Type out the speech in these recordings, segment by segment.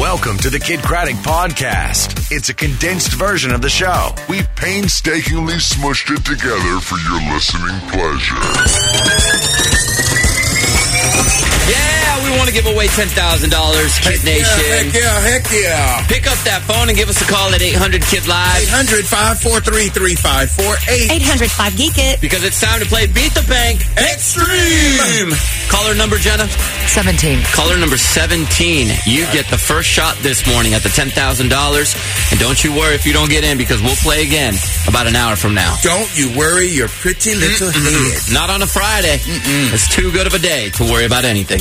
Welcome to the Kid Craddock Podcast. It's a condensed version of the show. We've painstakingly smushed it together for your listening pleasure. Yeah, we want to give away $10,000, Kid Nation. Heck yeah. Pick up that phone and give us a call at 800-KID-LIVE. 800-543-3548. 800-5GEEK-IT. Because it's time to play Beat the Bank Extreme. Caller number, Jenna? 17. Caller number 17. You get the first shot this morning at the $10,000. And don't you worry if you don't get in, because we'll play again about an hour from now. Don't you worry your pretty little head. Not on a Friday. It's too good of a day to worry about anything.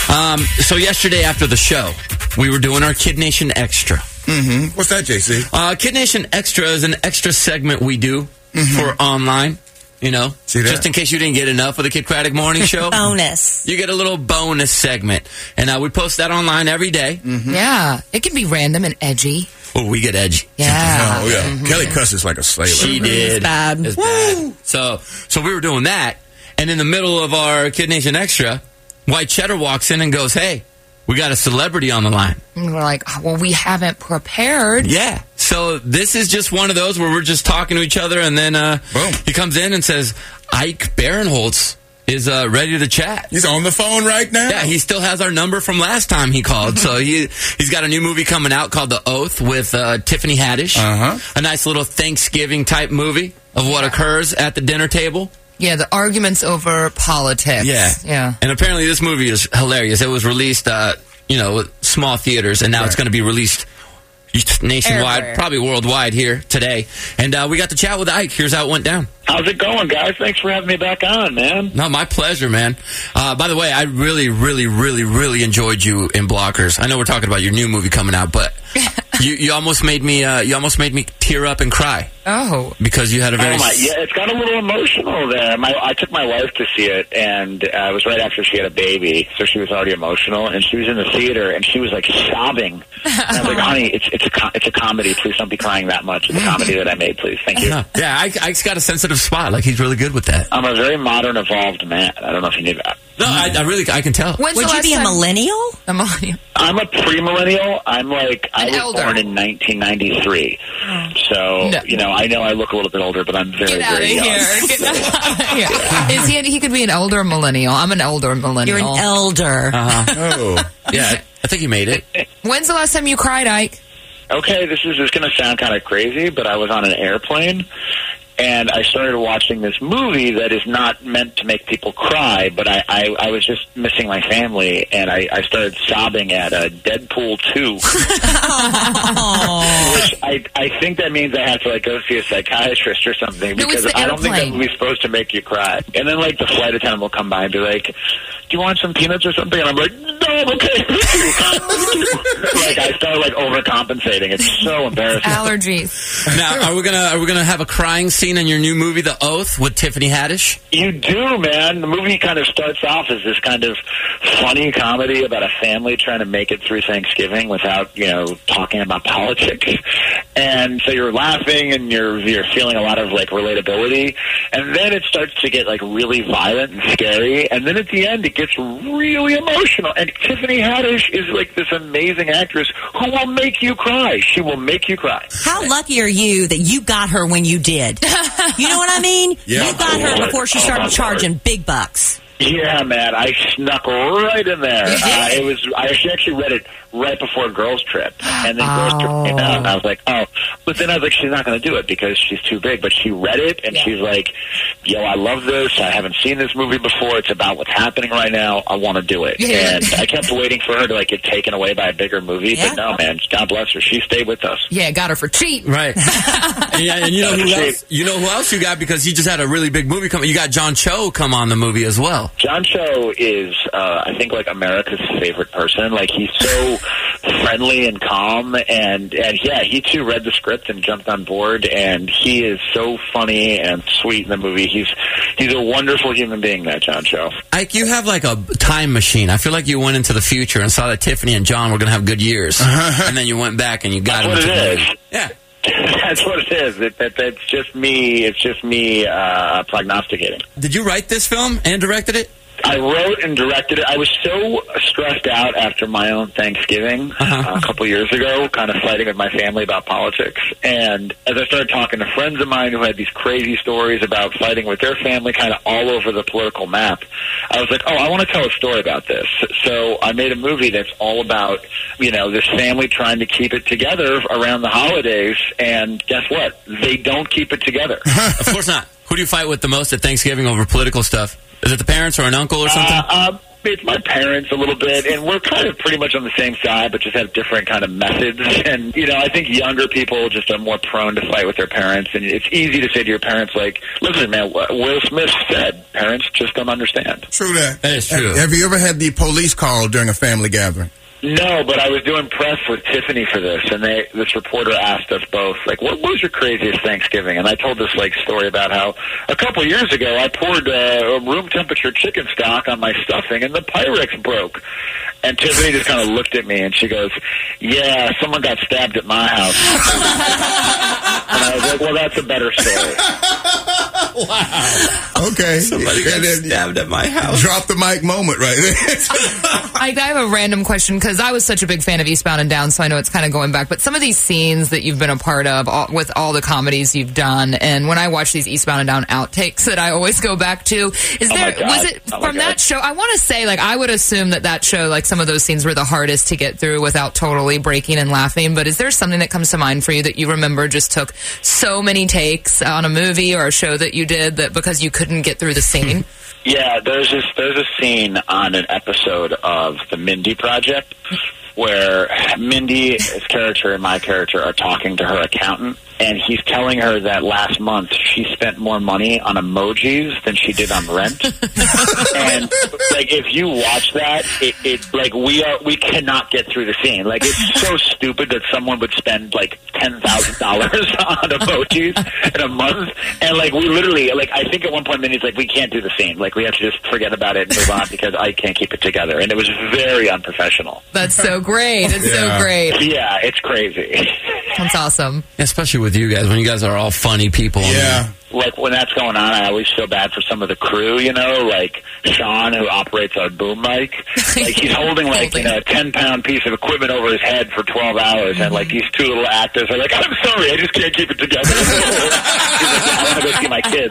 So yesterday after the show, we were doing our Kid Nation Extra. What's that, JC? Kid Nation Extra is an extra segment we do for online. You know, just in case you didn't get enough of the Kid Craddock Morning Show. Bonus. You get a little bonus segment. And we post that online every day. Yeah, it can be random and edgy. Oh, we get edgy. Yeah. Oh, yeah. Kelly cusses like a sailor. She did. It's bad. It's bad. So we were doing that. And in the middle of our Kid Nation Extra, White Cheddar walks in and goes, hey, we got a celebrity on the line. And we're like, well, we haven't prepared. Yeah. So this is just one of those where we're just talking to each other, and then boom. He comes in and says, Ike Barinholtz is ready to chat. He's on the phone right now? Yeah, he still has our number from last time he called. So he's got a new movie coming out called The Oath with Tiffany Haddish. A nice little Thanksgiving-type movie of what occurs at the dinner table. Yeah, the arguments over politics. Yeah. And apparently this movie is hilarious. It was released, with small theaters, and now it's going to be released nationwide, everywhere. Probably worldwide here today. And we got to chat with Ike. Here's how it went down. How's it going, guys? Thanks for having me back on, man. No, my pleasure, man. By the way, I really, really, really, really enjoyed you in Blockers. I know we're talking about your new movie coming out, but you almost made me tear up and cry. Oh, because you had a very yeah, it's got a little emotional there. I took my wife to see it, and it was right after she had a baby, so she was already emotional, and she was in the theater, and she was like sobbing. And I was like, honey, it's a comedy. Please don't be crying that much. It's a comedy that I made. Please, thank you. Yeah, Ike's got a sensitive spot. Like, he's really good with that. I'm a very modern, evolved man. I don't know if you knew that. No, I can tell. When's Would the you be a last time- millennial? A millennial. I'm a pre-millennial. I was elder. born in 1993. So, No. I know I look a little bit older, but I'm very, Get out of very young. here. Get out. Yeah. Is he could be an older millennial. I'm an older millennial. You're an elder. Oh. Yeah, I think you made it. When's the last time you cried, Ike? Okay, this is going to sound kind of crazy, but I was on an airplane, and I started watching this movie that is not meant to make people cry, but I was just missing my family, and I started sobbing at Deadpool 2. Which I think that means I have to go see a psychiatrist or something, because the I don't think that airplane. movie's supposed to make you cry. And then the flight attendant will come by and be like, do you want some peanuts or something? And I'm like, no, I'm okay. I started overcompensating. It's so embarrassing. Allergies. Now, are we gonna have a crying scene in your new movie, The Oath, with Tiffany Haddish? You do, man. The movie kind of starts off as this kind of funny comedy about a family trying to make it through Thanksgiving without, talking about politics. And so you're laughing and you're feeling a lot of relatability. And then it starts to get really violent and scary. And then at the end it gets really emotional. And Tiffany Haddish is this amazing actress who will make you cry. She will make you cry. How lucky are you that you got her when you did? You know what I mean? Yeah. You got her before she started charging big bucks. Yeah, man, I snuck right in there. I actually read it right before Girls Trip, and then Girls Trip came out, and I was like, oh. But then I was like, she's not going to do it because she's too big. But she read it, and she's like, yo, I love this. I haven't seen this movie before. It's about what's happening right now. I want to do it. Yeah. And I kept waiting for her to get taken away by a bigger movie. Yeah. But no, man, God bless her. She stayed with us. Yeah, got her for cheap. Right. And you know who else? You know who else you got, because you just had a really big movie coming. You got John Cho come on the movie as well. John Cho is, I think, America's favorite person. He's so friendly and calm, and yeah, he too read the script and jumped on board, and he is so funny and sweet in the movie. He's a wonderful human being, that John Cho. Ike, you have a time machine. I feel like you went into the future and saw that Tiffany and John were going to have good years, and then you went back and you got That's them. what it is. Yeah. That's what it is. It's just me. It's just me prognosticating. Did you write this film and directed it? I wrote and directed it. I was so stressed out after my own Thanksgiving a couple years ago, kind of fighting with my family about politics. And as I started talking to friends of mine who had these crazy stories about fighting with their family kind of all over the political map, I was like, oh, I want to tell a story about this. So I made a movie that's all about, this family trying to keep it together around the holidays. And guess what? They don't keep it together. Of course not. Who do you fight with the most at Thanksgiving over political stuff? Is it the parents or an uncle or something? It's my parents a little bit, and we're kind of pretty much on the same side, but just have different kind of methods. And, I think younger people just are more prone to fight with their parents, and it's easy to say to your parents, like, listen, man, Will Smith said, parents just don't understand. True that. That is true. Have you ever had the police call during a family gathering? No, but I was doing press with Tiffany for this, and this reporter asked us both, like, what was your craziest Thanksgiving? And I told this, story about how a couple years ago I poured room temperature chicken stock on my stuffing, and the Pyrex broke. And Tiffany just kind of looked at me, and she goes, yeah, someone got stabbed at my house. And I was like, well, that's a better story. Wow. Okay. Somebody got stabbed at my house. Drop the mic moment right there. I have a random question because I was such a big fan of Eastbound and Down, so I know it's kind of going back. But some of these scenes that you've been a part of with all the comedies you've done, and when I watch these Eastbound and Down outtakes that I always go back to, was it from that show? I want to say, I would assume that show, some of those scenes were the hardest to get through without totally breaking and laughing. But is there something that comes to mind for you that you remember just took so many takes on a movie or a show that you did that because you couldn't get through the scene? Yeah, there's a scene on an episode of The Mindy Project where Mindy's character and my character are talking to her accountant, and he's telling her that last month she spent more money on emojis than she did on rent. And if you watch that, we cannot get through the scene. It's so stupid that someone would spend $10,000 on emojis in a month, and we literally I think at one point Mindy's we can't do the scene. We have to just forget about it and move on because I can't keep it together, and it was very unprofessional. That's so great. It's so great. Yeah, it's crazy. That's awesome. Especially with you guys, when you guys are all funny people. Yeah. When that's going on, I always feel bad for some of the crew, like Sean, who operates our boom mic. He's holding a 10-pound piece of equipment over his head for 12 hours, and these two little actors are I'm sorry, I just can't keep it together. I want to go see my kids.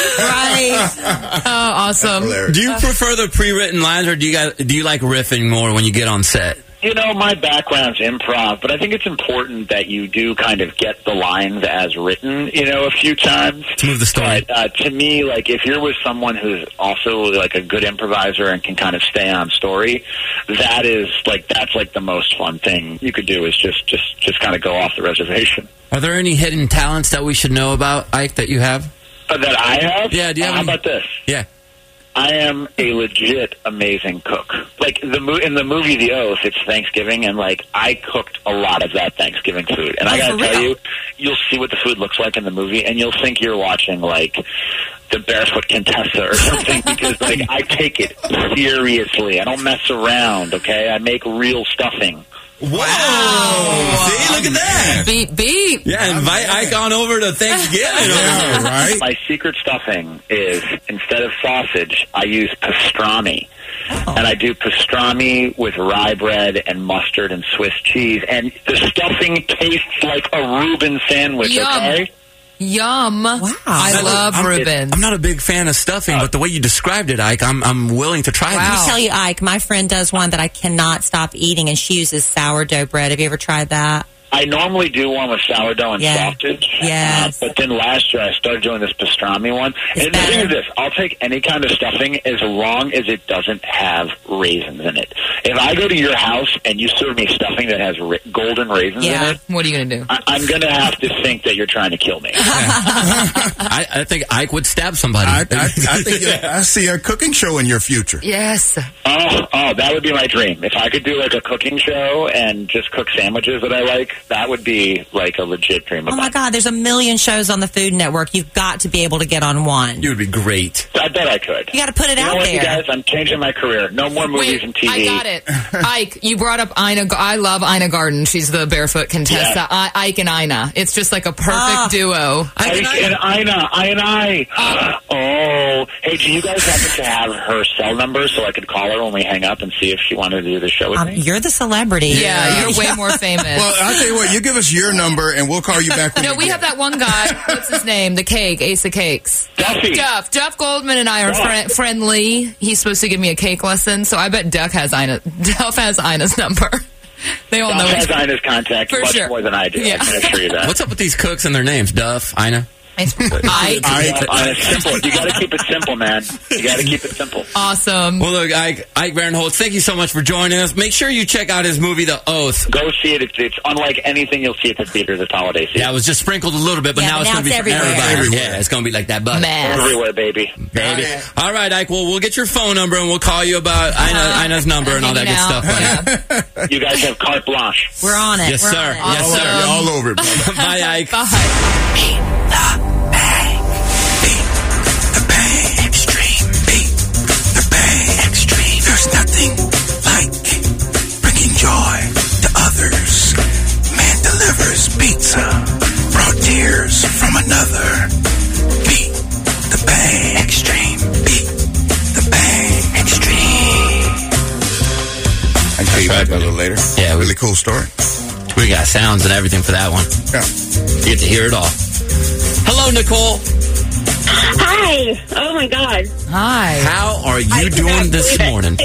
Right. Oh, awesome. Do you prefer the pre-written lines, or do you like riffing more when you get on set? My background's improv, but I think it's important that you do kind of get the lines as written, a few times. To move the story. But to me, if you're with someone who's also a good improviser and can kind of stay on story, that is that's the most fun thing you could do is just kind of go off the reservation. Are there any hidden talents that we should know about, Ike, that you have? That I have? Yeah, do you have How any? about this? Yeah. I am a legit amazing cook. In the movie The Oath, it's Thanksgiving, and I cooked a lot of that Thanksgiving food. And I got to tell you, you'll see what the food looks like in the movie, and you'll think you're watching The Barefoot Contessa or something because I take it seriously. I don't mess around. Okay, I make real stuffing. Wow! See, look at that. Beep. Yeah, invite Ike on over to Thanksgiving. Yeah, right? My secret stuffing is, instead of sausage, I use pastrami. And I do pastrami with rye bread and mustard and Swiss cheese. And the stuffing tastes like a Reuben sandwich, Yum. okay? Yum. Wow. I love Reuben. I'm not a big fan of stuffing, but the way you described it, Ike, I'm willing to try Let me this. tell you, Ike, my friend does one that I cannot stop eating, and she uses sourdough bread. Have you ever tried that? I normally do one with sourdough and Yeah. sausage. Yes. But then last year I started doing this pastrami one. It's And the thing better. is this, I'll take any kind of stuffing as long as it doesn't have raisins in it. If I go to your house and you serve me stuffing that has golden raisins in it, What are you going to do? I'm going to have to think that you're trying to kill me. I think Ike would stab somebody. I think I see a cooking show in your future. Yes. Oh, that would be my dream. If I could do a cooking show and just cook sandwiches that I like, that would be like a legit dream of Oh, my mine. God. There's a million shows on the Food Network. You've got to be able to get on one. You would be great. I bet I could. You got to put it You know out what, there. you guys? I'm changing my career. No more movies and TV. I got it. Ike, you brought up Ina. I love Ina Garten. She's the barefoot contestant. Yeah. Ike and Ina. It's just like a perfect duo. Ike and Ina. Oh, hey, do you guys happen to have her cell number so I could call her when we hang up and see if she wanted to do the show with me? You're the celebrity. Yeah, you're way more famous. Well, I'll tell you what. You give us your number, and we'll call you back. When No, you we get have that one guy. What's his name? The cake, Ace of Cakes. Duffy. Duff Goldman and I are friendly. He's supposed to give me a cake lesson, so I bet Duff has Ina's number. They all know Duff each has Ina's contact For much sure. more than I do. Yeah. I can assure you that. What's up with these cooks and their names? Duff, Ina? Ike. Simple. You got to keep it simple, man. You got to keep it simple. Awesome. Well, look, Ike Barinholtz, thank you so much for joining us. Make sure you check out his movie, The Oath. Go see it. It's unlike anything you'll see at the theater this holiday season. Yeah, it was just sprinkled a little bit, but Yeah, now but it's going to be for everywhere. everybody. Yeah, it's going to be like that, buddy. Mess. Everywhere, baby. Baby. All right, Ike. Well, we'll get your phone number and we'll call you about Ina's number and all that good stuff, buddy. You guys have carte blanche. We're on it. Yes, We're sir. on it. Yes, sir. You're all over it, brother. Bye, Ike. Bye. There's nothing like bringing joy to others. Man delivers pizza, brought tears from another. Beat the Bang Extreme. Beat the Bang Extreme. I can tell you that a little later. Yeah, really cool story. We got sounds and everything for that one. Yeah. You get to hear it all. Hello, Nicole. Hi. Oh, my God. Hi. How are you I doing cannot this believe it. morning?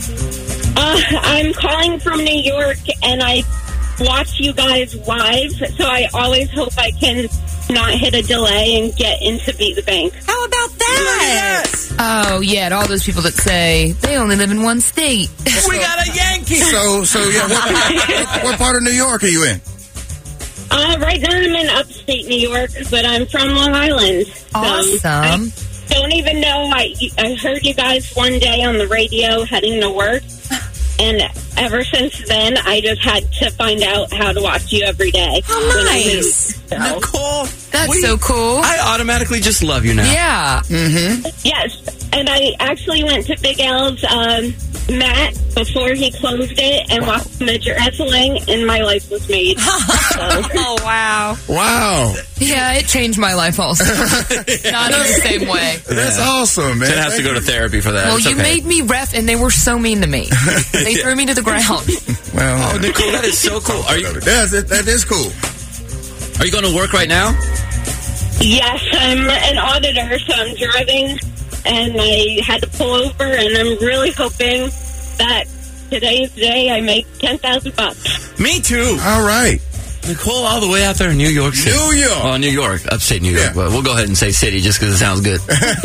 I'm calling from New York, and I watch you guys live, so I always hope I can not hit a delay and get into Beat the Bank. How about that? Oh, yeah, and all those people that say they only live in one state. We got a Yankee. So yeah. What part of New York are you in? Right now I'm in upstate New York, but I'm from Long Island. So Awesome. I don't even know. I heard you guys one day on the radio heading to work, and ever since then, I just had to find out how to watch you every day. Oh, when I moved. nice. So, Nicole. That's so cool. I automatically just love you now. Yeah. yes, and I actually went to Big L's Matt before he closed it and watched midget wrestling, and my life was made. So. Oh, wow. Wow. Yeah, it changed my life also. Not in the same way. That's awesome, man. Jen has to go to therapy for that. Well, It's you okay. made me ref, and they were so mean to me. They threw me to the ground. Well, Oh, Nicole, that is so cool. Are you that is cool. going to work right now? Yes, I'm an auditor, so I'm driving, and I had to pull over, and I'm really hoping that today's the day I make $10,000. Me too. All right. Nicole, all the way out there in New York City. New York. Well, New York, upstate New York. Yeah. But we'll go ahead and say city just because it sounds good.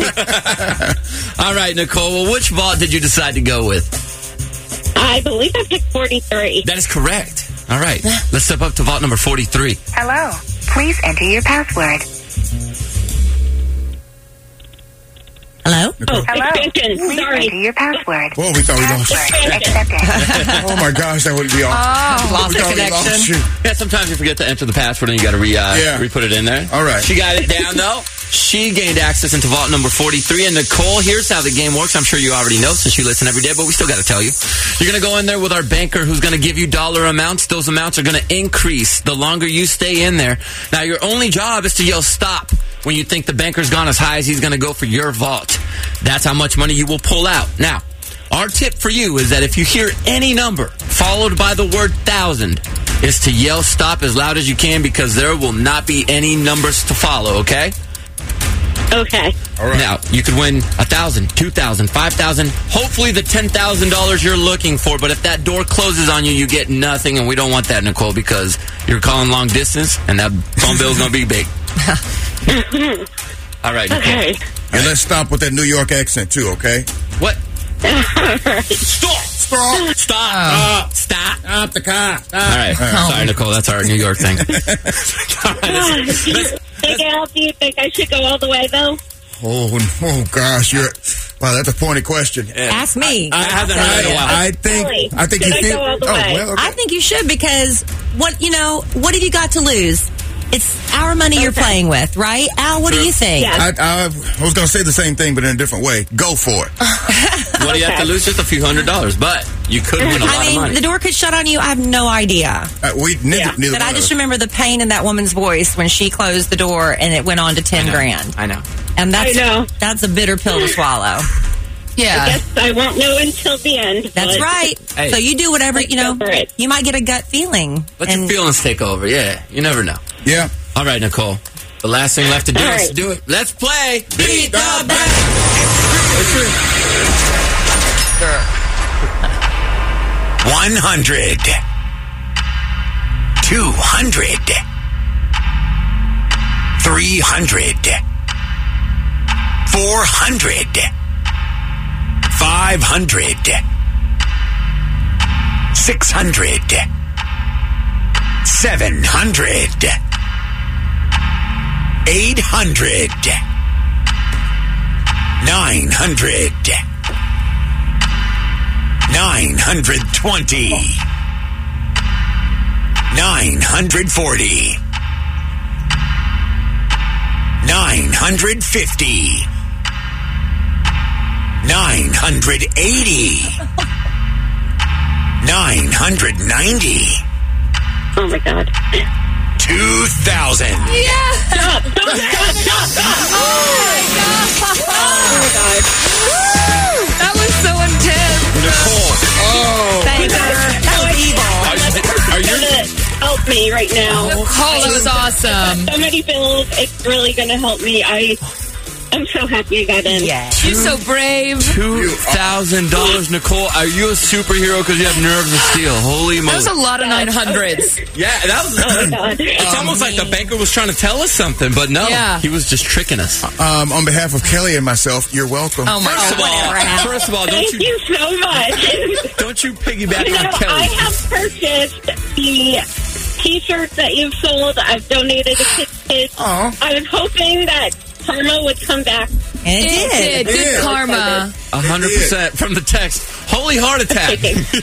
All right, Nicole. Well, which vault did you decide to go with? I believe I picked 43. That is correct. All right. Let's step up to vault number 43. Hello. Please enter your password. Hello? Oh, Hello. extension. Please Sorry. enter your password. Whoa, we thought we lost you. Password accepted. Oh, my gosh, that would be awesome. Lost We the thought we lost connection. you. Yeah, sometimes you forget to enter the password and you got to re-put it in there. All right. She got it down, though. She gained access into vault number 43. And Nicole, here's how the game works. I'm sure you already know since you listen every day, but we still got to tell you. You're going to go in there with our banker who's going to give you dollar amounts. Those amounts are going to increase the longer you stay in there. Now, your only job is to yell stop when you think the banker's gone as high as he's going to go for your vault. That's how much money you will pull out. Now, our tip for you is that if you hear any number followed by the word 1,000, is to yell stop as loud as you can because there will not be any numbers to follow, okay? Okay. All right. Now, you could win 1,000, 2,000, 5,000, hopefully the $10,000 you're looking for, but if that door closes on you, you get nothing, and we don't want that, Nicole, because you're calling long distance, and that phone bill's going to be big. All right, Nicole. Okay. And let's stop with that New York accent, too, okay? What? Right. Stop! Stop. Stop! Stop! Stop the car. All right. Sorry, Nicole. That's our New York thing. All right, Big Al, do you think I should go all the way, though? Oh gosh. Wow, that's a pointed question. Ask me. I haven't heard it in a while. I think Really? you Should I feel. go all the way? Well, okay. I think you should because what have you got to lose? It's our money you're playing with, right? Al, what do you think? Yes. I was going to say the same thing, but in a different way. Go for it. What do you have to lose? Just a few $100s, but you could win a lot of money. The door could shut on you. I have no idea. Neither But I just remember the pain in that woman's voice when she closed the door and it went on to $10,000. I know. And I know. that's a bitter pill to swallow. Yeah. I guess I won't know until the end. That's right. Hey. So you do whatever, Go for it. you might get a gut feeling. Let your feelings take over. Yeah, you never know. Yeah. All right, Nicole. The last thing left to do All is right. to do it. Let's play Beat the Bank. 100. 200. 300. 400. 500. 600. 700. 800. 900. 920. 940. 950. 980. 990. Oh my God. 2,000. Stop. Oh my God. That was so intense. Nicole. Thank her. That was evil. Are you? Gonna help me right now. Oh, that was awesome. So many bills. It's really going to help me. I'm so happy I got in. Yeah. You're so brave. $2,000, Nicole. Are you a superhero because you have nerves of steel? Holy That moly. was a lot of 900s. Yeah, that was. Oh my God. It's almost like the banker was trying to tell us something, but no, Yeah. he was just tricking us. On behalf of Kelly and myself, you're welcome. Oh my God. First of all, don't Thank you so much. don't you piggyback You know, on Kelly? I have purchased the T-shirts that you've sold. I've donated to kids. Aw. I was hoping that karma would come back. And it did. Good karma. 100% from the text. Holy heart attack.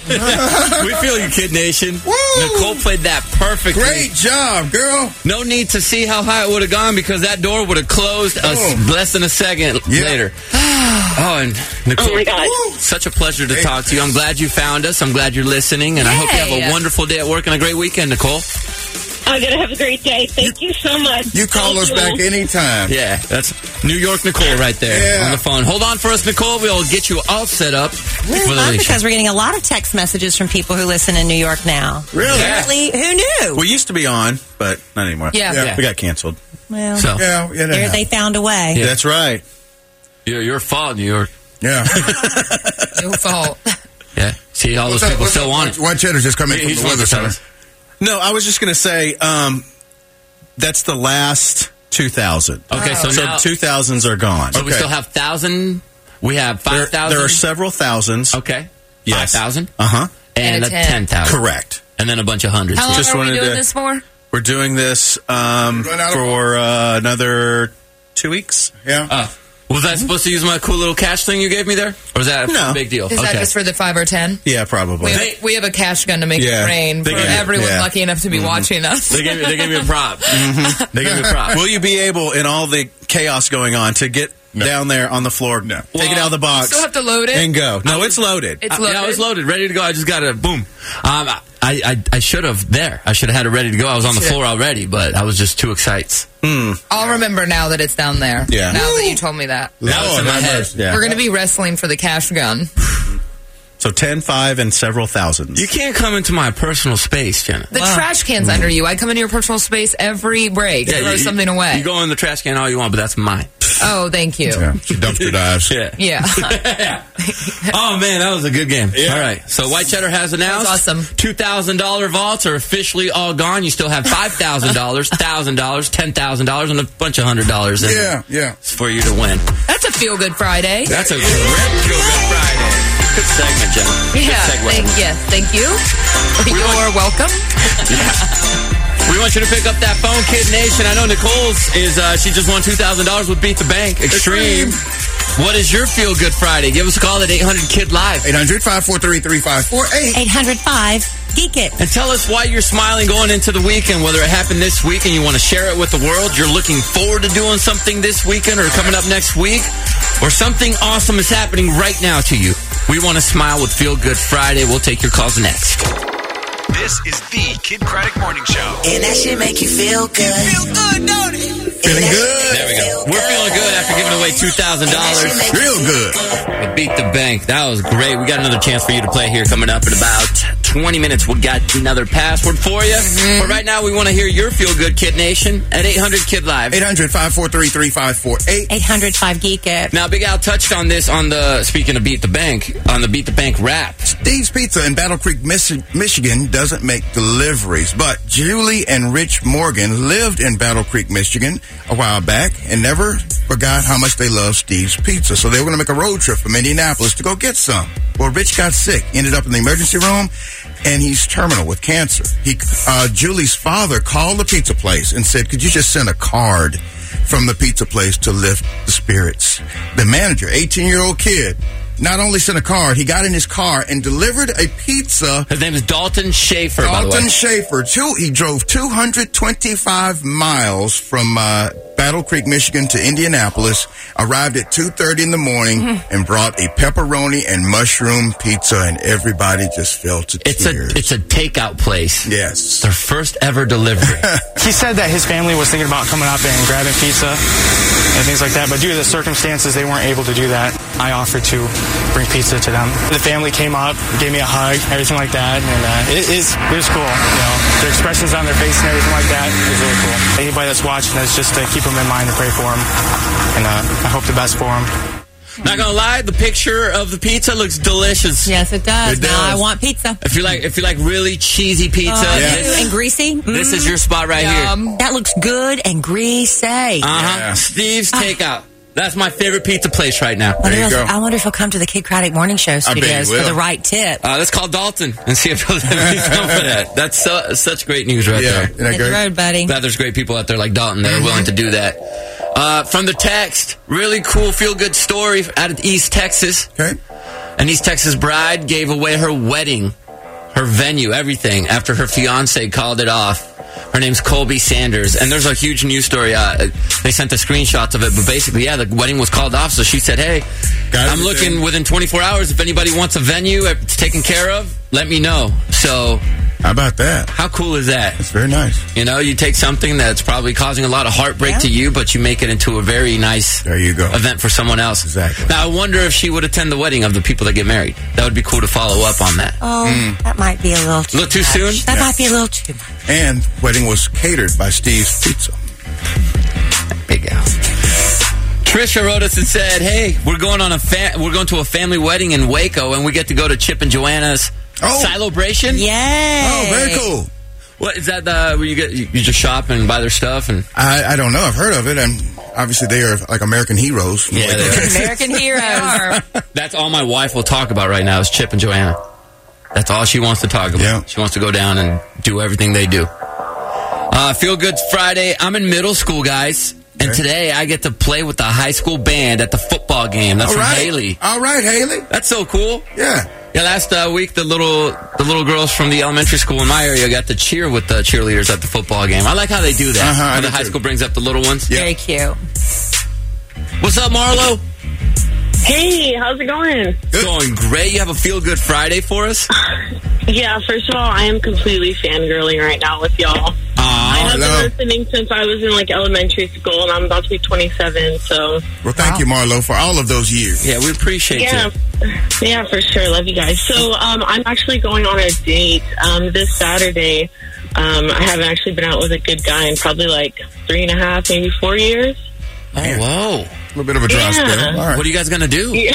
We feel you, Kid Nation. Woo! Nicole played that perfectly. Great job, girl. No need to see how high it would have gone because that door would have closed less than a second later. And Nicole, Oh my God. such a pleasure to talk to you. I'm glad you found us. I'm glad you're listening, and I hope you have Yay. a wonderful day at work and a great weekend, Nicole. I'm going to have a great day. Thank you so much. You call Thank us you. back anytime. Yeah, that's New York Nicole right there on the phone. Hold on for us, Nicole. We'll get you all set up for the Not leash. because we're getting a lot of text messages from people who listen in New York now. Really? Apparently, who knew? We used to be on, but not anymore. Yeah. We got canceled. Well, So, they found a way. Yeah. That's right. your fault, New York. Yeah. Your fault. Yeah. See, all those people still want it. White Cheddar's just coming from He's the weather center. No, I was just going to say that's the last 2,000. Okay, so now 2,000s are gone. So we still have 1,000. We have 5,000. There are several thousands. Okay. Yes. 5,000. Uh-huh. And And a a 10. 10,000. Correct. And then a bunch of hundreds. How long Just are we wanted doing to- this for? We're doing this for another 2 weeks. Yeah. Was I supposed to use my cool little cash thing you gave me there? Or was that No. a big deal? Is that just for the 5 or 10? Yeah, probably. We have a cash gun to make Yeah. it rain They for gave me- everyone yeah. lucky enough to be watching us. They gave me a prop. They gave me a prop. Will you be able, in all the chaos going on, to get down there on the floor, take it out of the box, Still have to load it? and go? No, it's loaded. It's loaded. Yeah, I was loaded, ready to go. I just got a boom. I should have there. I should have had it ready to go. I was on the floor already, but I was just too excited. I'll remember now that it's down there. Yeah. Now that you told me that. Now it's in my head. Yeah. We're going to be wrestling for the cash gun. So 10, 5, and several thousands. You can't come into my personal space, Jenna. The trash can's under you. I come into your personal space every break to throw something away. You go in the trash can all you want, but that's mine. Oh, thank you. Yeah. She dumpster dives. Yeah. Yeah. Oh, man, that was a good game. Yeah. All right. So White Cheddar has announced awesome. $2,000 vaults are officially all gone. You still have $5,000, $1,000, $10,000, and a bunch of $100 in there Yeah. for you to win. That's a feel good Friday. That's a great Feel Good Friday. Good segment, Jenna. Yeah. Good segue. Thank you. You're welcome. We want you to pick up that phone, Kid Nation. I know Nicole's is, she just won $2,000 with Beat the Bank. Extreme. What is your Feel Good Friday? Give us a call at 800-KID-LIVE. 800-543-3548. 805 Geek It. And tell us why you're smiling going into the weekend, whether it happened this week and you want to share it with the world, you're looking forward to doing something this weekend or coming up next week, or something awesome is happening right now to you. We want to smile with Feel Good Friday. We'll take your calls next. This is the Kid Craddock Morning Show. And that shit make you feel good. Feel good, don't it? Feeling good. There we go. We're feeling good after giving away $2,000. Real good. With Beat the Bank. That was great. We got another chance for you to play here coming up in about 20 minutes. We got another password for you. But right now, we want to hear your Feel Good, Kid Nation, at 800-KID Live. 800-543-3548. 800-5Geek-It. Now, Big Al touched on this on the, speaking of Beat the Bank, on the Beat the Bank rap. Steve's Pizza in Battle Creek, Michigan doesn't make deliveries, but Julie and Rich Morgan lived in Battle Creek, Michigan a while back and never forgot how much they love Steve's Pizza. So they were going to make a road trip from Indianapolis to go get some. Well, Rich got sick, ended up in the emergency room, and he's terminal with cancer. Julie's father called the pizza place and said, could you just send a card from the pizza place to lift the spirits? The manager, 18-year-old kid, not only sent a card, he got in his car and delivered a pizza. His name is Dalton Schaefer, by the way. Dalton Schaefer. He drove 225 miles from Battle Creek, Michigan to Indianapolis, arrived at 2:30 in the morning, and brought a pepperoni and mushroom pizza, and everybody just fell to tears. It's a takeout place. Yes. Their first ever delivery. He said that his family was thinking about coming up and grabbing pizza and things like that, but due to the circumstances, they weren't able to do that. I offered to bring pizza to them. The family came up, gave me a hug, everything like that, and it was cool. You know, their expressions on their face and everything like that was really cool. Anybody that's watching us, just to keep them in mind and pray for them, and I hope the best for them. Not gonna lie, the picture of the pizza looks delicious. Yes, it does. It does. Now I want pizza. If you like really cheesy pizza and greasy, this is your spot right here. That looks good and greasy. Yeah. Steve's Takeout. That's my favorite pizza place right now. There you go. I wonder if he'll come to the Kid Craddock Morning Show studios for the right tip. Let's call Dalton and see if he'll come for that. That's such great news right there. Isn't that Hit the road, buddy. Glad there's great people out there like Dalton that are willing to do that. From the text, really cool feel-good story out of East Texas. Okay. An East Texas bride gave away her wedding, her venue, everything, after her fiancé called it off. Her name's Colby Sanders, and there's a huge news story. They sent the screenshots of it, but basically, the wedding was called off, so she said, hey, I'm looking within 24 hours. If anybody wants a venue it's taken care of, let me know. So how about that? How cool is that? It's very nice. You know, you take something that's probably causing a lot of heartbreak to you, but you make it into a very nice event for someone else. Exactly. Now, I wonder if she would attend the wedding of the people that get married. That would be cool to follow up on that. Oh, that might be a little too soon? That might be a little too much. And wedding was catered by Steve's Pizza. Big Al. Trisha wrote us and said, "Hey, we're going to a family wedding in Waco, and we get to go to Chip and Joanna's celebration." Yay! Oh, very cool. What is that? Where you just shop and buy their stuff? And I don't know. I've heard of it, and obviously they are like American heroes. Yeah, they are. American heroes. That's all my wife will talk about right now is Chip and Joanna. That's all she wants to talk about. Yeah. She wants to go down and do everything they do. Feel Good Friday. I'm in middle school, guys. And today I get to play with the high school band at the football game. That's from Haley. All right, Haley. That's so cool. Yeah. Yeah, last week the little girls from the elementary school in my area got to cheer with the cheerleaders at the football game. I like how they do that. How the high school brings up the little ones. Very cute. What's up, Marlo? Hey, how's it going? It's going great. You have a Feel Good Friday for us? Yeah, first of all, I am completely fangirling right now with y'all. I have been listening since I was in elementary school, and I'm about to be 27. So, well, thank you, Marlo, for all of those years. Yeah, we appreciate you. Yeah, for sure. Love you guys. So, I'm actually going on a date this Saturday. I haven't actually been out with a good guy in probably 3.5, maybe 4 years. Oh, whoa. A little bit of a dry spell. All right. What are you guys going to do? Yeah.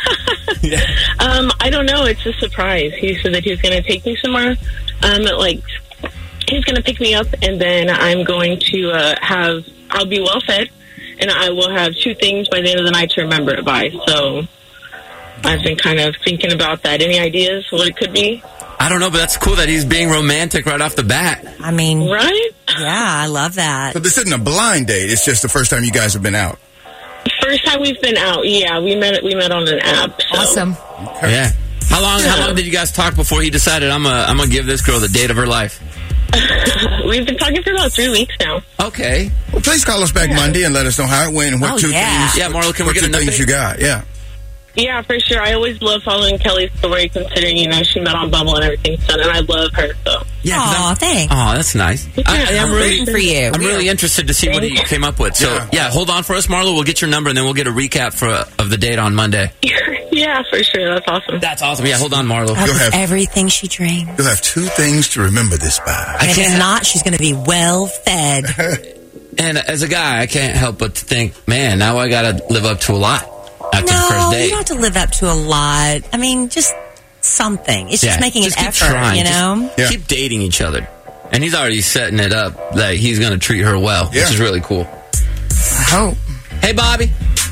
I don't know. It's a surprise. He said that he was going to take me somewhere. He's going to pick me up, and then I'm going to I'll be well fed, and I will have 2 things by the end of the night to remember it by. So I've been kind of thinking about that. Any ideas what it could be? I don't know, but that's cool that he's being romantic right off the bat. I mean, right? Yeah, I love that. So this isn't a blind date. It's just the first time you guys have been out. First time we've been out. Yeah, we met on an app. So. Awesome. Okay. Yeah. How long did you guys talk before he decided I'm gonna give this girl the date of her life? We've been talking for about 3 weeks now. Okay. Well, please call us back Monday and let us know how it went and what things. Yeah, Marlo, can we get an things update? you got? Yeah. Yeah, for sure. I always love following Kelly's story, considering, she met on Bumble and everything, so, and I love her, so. Yeah, Aw, thanks. Oh, that's nice. I'm really rooting for you. I'm really interested to see what he came up with. So, yeah, hold on for us, Marlo. We'll get your number, and then we'll get a recap of the date on Monday. Yeah, for sure. That's awesome. That's awesome. Yeah, hold on, Marlo. You'll have everything she dreams. You'll have 2 things to remember this by. And if it's not, she's going to be well fed. And as a guy, I can't help but to think, man, now I got to live up to a lot after the first date. You don't have to live up to a lot. I mean, just something. It's just making just an keep effort, trying. you know? Just keep dating each other. And he's already setting it up that he's going to treat her well, which is really cool. I hope. Hey, Bobby.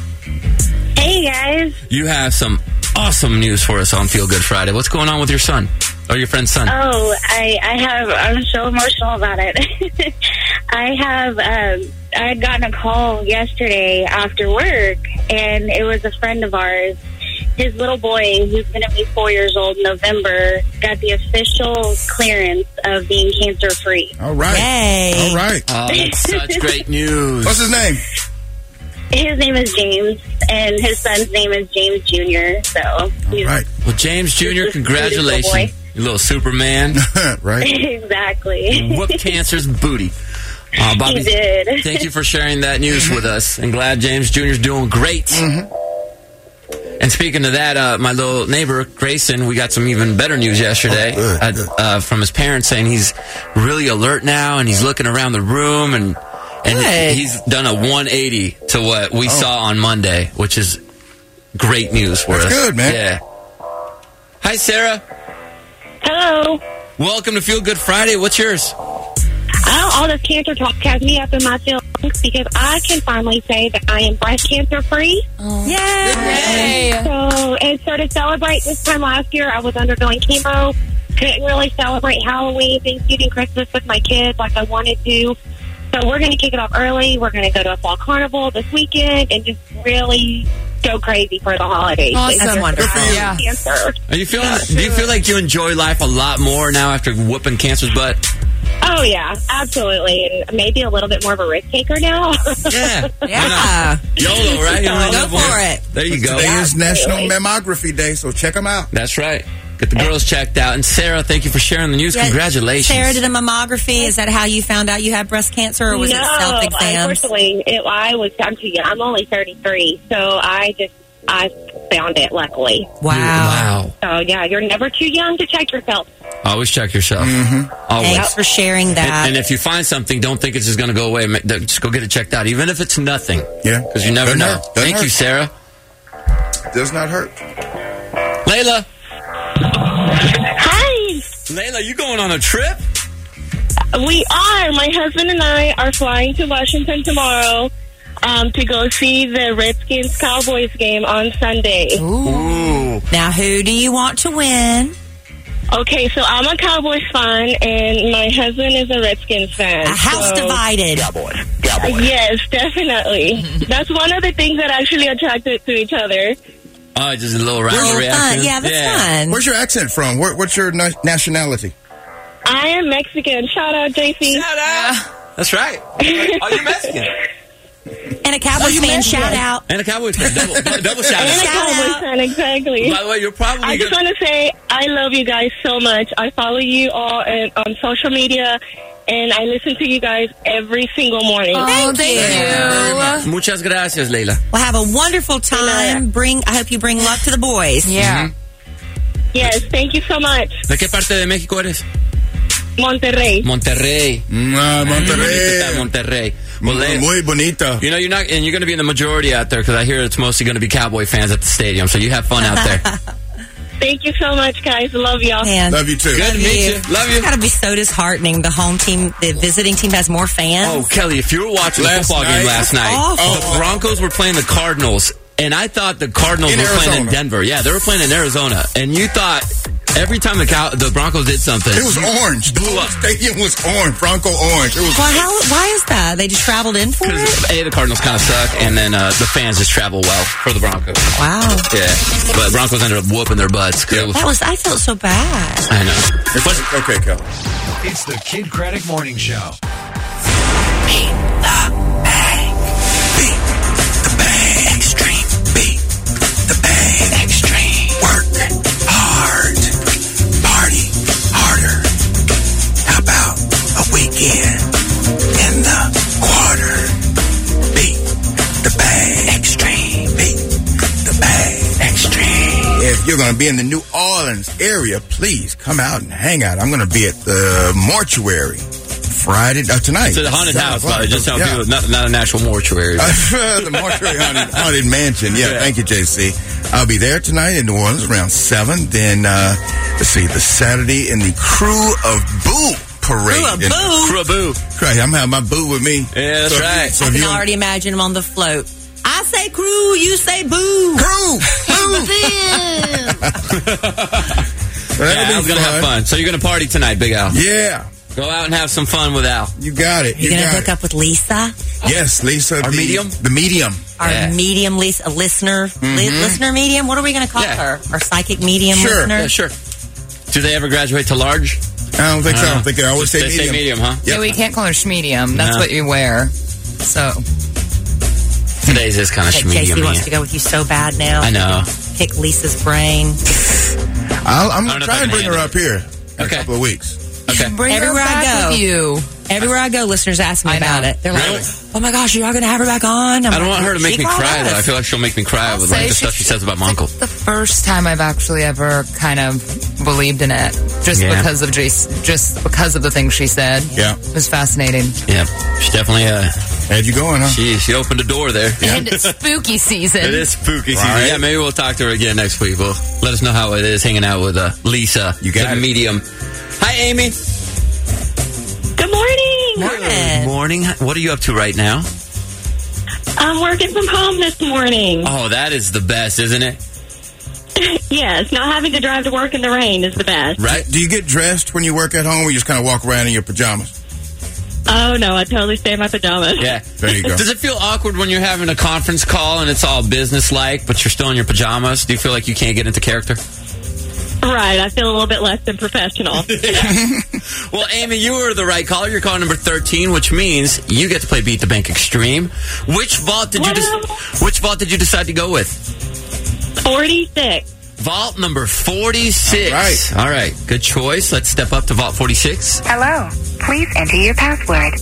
Hey, guys. You have some awesome news for us on Feel Good Friday. What's going on with your son? Or your friend's son? Oh, I'm so emotional about it. I had gotten a call yesterday after work, and it was a friend of ours. His little boy, who's going to be 4 years old in November, got the official clearance of being cancer-free. All right. Yay. All right. Oh, that's such great news. What's his name? His name is James, and his son's name is James Jr., so he's right. Well, James Jr., congratulations. You little Superman. Right. Exactly. Whooped cancer's booty. Bobby, He did. Thank you for sharing that news with us. And glad James Jr. is doing great. And speaking of that, my little neighbor, Grayson, we got some even better news yesterday from his parents saying he's really alert now and he's looking around the room and he's done a 180 to what we saw on Monday, which is great news for us. Good, man. Yeah. Hi, Sarah. Hello. Welcome to Feel Good Friday. What's yours? All this cancer talk has me up in my feelings because I can finally say that I am breast cancer free. Yay! So to celebrate this time last year, I was undergoing chemo. Couldn't really celebrate Halloween, Thanksgiving, Christmas with my kids like I wanted to. So we're going to kick it off early. We're going to go to a fall carnival this weekend and just really go crazy for the holidays. Awesome. Wonderful. Yeah. Cancer. Are you feeling? Do you feel like you enjoy life a lot more now after whooping cancer's butt? Oh, yeah, absolutely. And maybe a little bit more of a risk taker now. Yeah. Yeah. YOLO, right? You only Go live for once. it. There you go. Today is National Mammography Day, so check them out. That's right. Get the girls checked out. And Sarah, thank you for sharing the news. Yeah, Congratulations. Sarah did a mammography. Is that how you found out you had breast cancer, or was it self-exams? Unfortunately, I'm too young. I'm only 33, so I found it, luckily. Wow. So, yeah, you're never too young to check yourself. Always check yourself. Always. Thanks for sharing that. And if you find something, don't think it's just going to go away. Just go get it checked out, even if it's nothing. Yeah. Because you never Doesn't know. hurt. Doesn't Thank you, hurt. Sarah. Does not hurt. Layla. Hi. Layla, you going on a trip? We are. My husband and I are flying to Washington tomorrow to go see the Redskins-Cowboys game on Sunday. Ooh. Now, who do you want to win? Okay, so I'm a Cowboys fan, and my husband is a Redskins fan. A house divided. Yes, definitely. That's one of the things that actually attracted to each other. Oh, just a little random Fun. reaction. Yeah, that's fun. Where's your accent from? What's your nationality? I am Mexican. Shout out, JC. Shout out. That's right. Oh, you're Mexican. And a Cowboys fan, shout out. And a Cowboys fan. Double shout And a out. Cowboys fan, exactly. By the way, you're probably I just want to say I love you guys so much. I follow you all on social media, and I listen to you guys every single morning. Oh, thank you. Muchas gracias, Layla. Well, have a wonderful time. I hope you bring luck to the boys. Yeah. Yes, thank you so much. ¿De qué parte de México eres? Monterrey. Monterrey. Monterrey. Monterrey. Well, Layla, Muy bonito. you know, you're going to be in the majority out there because I hear it's mostly going to be Cowboy fans at the stadium. So you have fun out there. Thank you so much, guys. Love y'all. Man, Love you too. Good to meet you. Love you. It's got to be so disheartening. The home team, the visiting team has more fans. Oh, Kelly, if you were watching the football game last night, awful. the Broncos were playing the Cardinals, and I thought the Cardinals were playing in Denver. Yeah, they were playing in Arizona, and you thought Every time the Broncos did something, It was orange. The whole stadium was orange. Bronco orange. It was Why is that? They just traveled in for it? The Cardinals kind of suck, and then the fans just travel well for the Broncos. Wow. Yeah, but Broncos ended up whooping their butts. I felt so bad. I know. Okay, Kel. It's the Kid Craddock Morning Show. Beat the bang. Beat the bang. Extreme. Beat the bang. Extreme. Work hard. Party harder. How about a weekend in the quarter? Beat the bang. Extreme. Beat the bang. Extreme. If you're going to be in the New Orleans area, please come out and hang out. I'm going to be at the mortuary tonight. It's a haunted house, but just tell people, not an actual mortuary. The mortuary haunted mansion. Yeah, thank you, JC. I'll be there tonight in New Orleans around 7. Then, let's see, the Saturday in the Crew of Boo parade. Crew of Boo. Right, I'm having my boo with me. Yeah, that's right. I can already imagine him on the float. I say crew, you say boo. Crew! I was going to have fun. So you're going to party tonight, Big Al? Yeah. Go out and have some fun with Al. You got it. You're going to hook up with Lisa? Yes, Lisa. Our medium? The medium. Our medium, Lisa, a listener. Listener medium? What are we going to call her? Our psychic medium listener? Yeah, sure. Do they ever graduate to large? I don't think so. I don't think they always say medium. They say medium, huh? Yeah, we can't call her schmedium. That's what you wear. So... Today's is kind of schmedium. JC wants to go with you so bad now. I know. Pick Lisa's brain. I'm going to try and bring her up here in a couple of weeks. Okay. Bring Everywhere her back I go, with you. Everywhere I go, listeners ask me about it. They're like, "Oh my gosh, you're not going to have her back on." I don't want her to make me cry, though. I feel like she'll make me cry with the stuff she says about my uncle. The first time I've actually ever kind of believed in it, just because of the things she said. Yeah, it was fascinating. Yeah, she definitely had you going, huh? She opened the door there. And it's spooky season. It is spooky season. Right. Yeah, maybe we'll talk to her again next week. Well, let us know how it is hanging out with Lisa. You got the medium. Hi, Amy. Good morning. Good morning. What are you up to right now? I'm working from home this morning. Oh, that is the best, isn't it? Yes, not having to drive to work in the rain is the best. Right? Do you get dressed when you work at home, or you just kind of walk around in your pajamas? Oh, no, I totally stay in my pajamas. Yeah. There you go. Does it feel awkward when you're having a conference call and it's all business-like, but you're still in your pajamas? Do you feel like you can't get into character? Right, I feel a little bit less than professional. Well, Amy, you were the right caller. You're caller number 13, which means you get to play Beat the Bank Extreme. Which vault did you decide to go with? 46. Vault number 46. All right. Good choice. Let's step up to Vault 46. Hello. Please enter your password.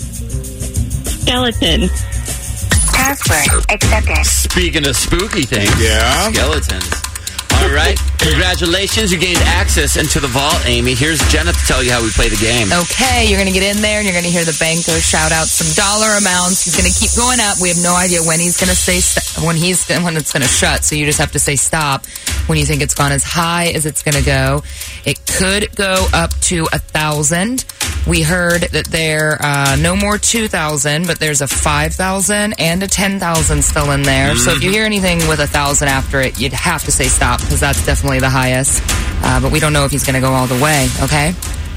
Skeleton. Password accepted. Speaking of spooky things. Yeah. Skeletons. All right. Congratulations. You gained access into the vault, Amy. Here's Jenna to tell you how we play the game. Okay, you're going to get in there and you're going to hear the banker shout out some dollar amounts. He's going to keep going up. We have no idea when he's going to say when it's going to shut. So you just have to say stop when you think it's gone as high as it's going to go. It could go up to 1,000. We heard that there no more 2,000, but there's a 5,000 and a 10,000 still in there. So if you hear anything with 1,000 after it, you'd have to say stop because that's definitely the highest. But we don't know if he's going to go all the way. Okay.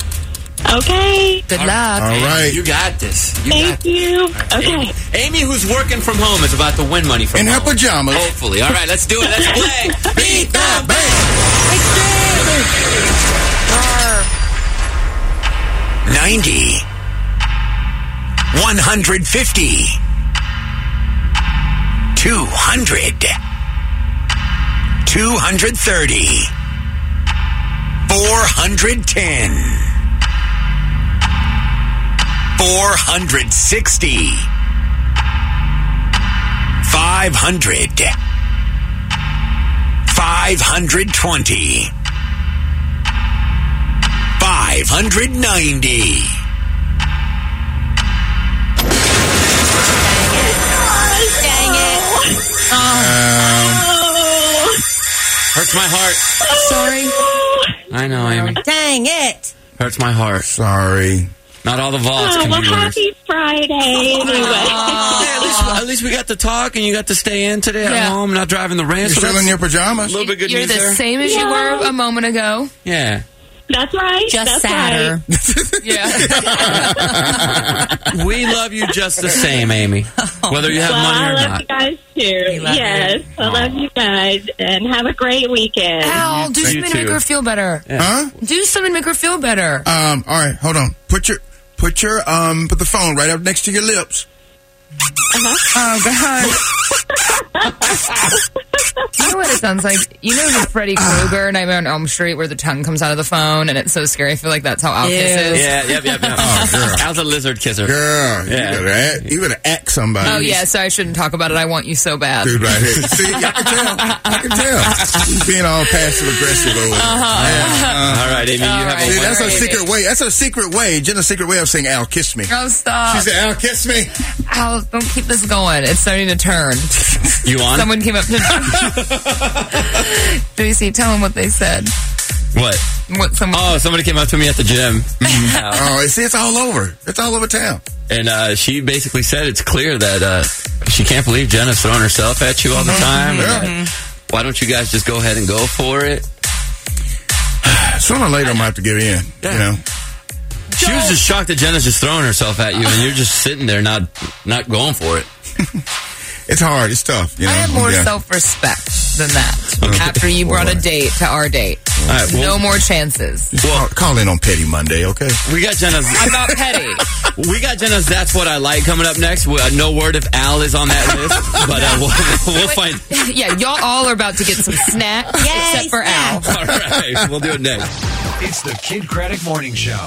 Okay. Good luck. All right. You got this. Thank you. Okay. Amy, who's working from home, is about to win money from In her home. pajamas. Hopefully. All right, let's do it. Let's play. Beat the Bank. 90. 150. 200. 230. 410. 460. 500. 520. 590. Hurts my heart. Sorry. I know, Amy. Dang it. Hurts my heart. Sorry. Not all the vaults can well, be yours. happy Friday. Anyway. At least we got to talk, and you got to stay in today at home, not driving the ranch. You're still in your pajamas? A little bit good You're news the there. same as you were a moment ago. Yeah. That's right. Just That's sadder. Right. Yeah. We love you just the same, Amy. Whether you have money or I love not. you guys too. Yes, I love you guys, and have a great weekend. Al, do something to make her feel better. Huh? Do something to make her feel better. All right, hold on. Put the phone right up next to your lips. Oh, God. You know what it sounds like? You know the Freddy Krueger Nightmare on Elm Street where the tongue comes out of the phone and it's so scary? I feel like that's how Al kisses. Yeah, yep. Oh, girl. Al's a lizard kisser. Girl, Yeah. you better act somebody. Oh, yeah, so I shouldn't talk about it. I want you so bad. Dude, right here. See, I can tell. He's being all passive aggressive over there. All right, Amy, you have See, a that's her Amy. secret way. That's her secret way. Jenna's secret way of saying, Al, kiss me. Oh, stop. She said, Al, kiss me. Al, don't keep this going. It's starting to turn. You on? Someone came up to JC, tell them what they said. What? Somebody came up to me at the gym. Oh, see, it's all over. It's all over town. And she basically said it's clear that she can't believe Jenna's throwing herself at you all the time. And why don't you guys just go ahead and go for it? Sooner or later, I'm going to have to give in, you know. She was just shocked that Jenna's just throwing herself at you, and you're just sitting there not going for it. It's hard. It's tough. You know? I have more self-respect than that. After you brought a date to our date. All right, No more chances. Well, call in on Petty Monday, okay? We got Jenna's. I'm not petty. We got Jenna's That's What I Like coming up next. No word if Al is on that list, but we'll find. Yeah, y'all all are about to get some snacks, except for Al. All right, we'll do it next. It's the Kid Craddock Morning Show.